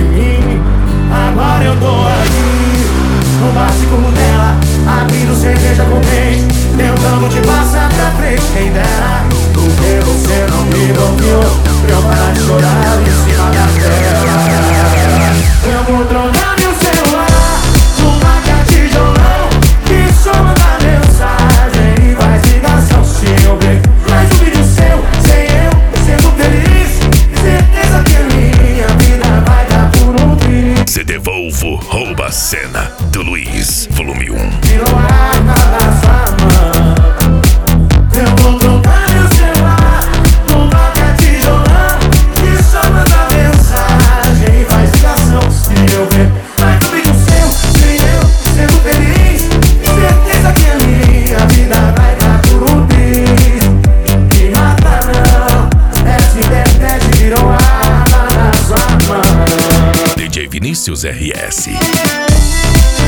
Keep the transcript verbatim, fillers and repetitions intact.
mim. Agora eu tô aqui no básico dela, abrindo cerveja com quem, tentando te passar pra frente. Quem dera, porque você não me bloqueou pra eu parar de chorar em cima da tela. Eu vou trocar meu celular numa catijolão, que só manda mensagem e faz ligação. Se eu ver mais um vídeo seu, sem eu sendo feliz, certeza que a minha vida vai dar por um fim. Se devolvo, rouba a cena do Luiz, volume um. Tirou a arma da sua mão. Eu vou trocar meu celular numa catijolão, que só manda mensagem e faz ligação. Se eu ver mais um vídeo seu, sem eu sendo feliz, certeza que a minha vida vai dar por um triz. Me mata não, essa internet virou arma na sua mão. D J Vinícius R S.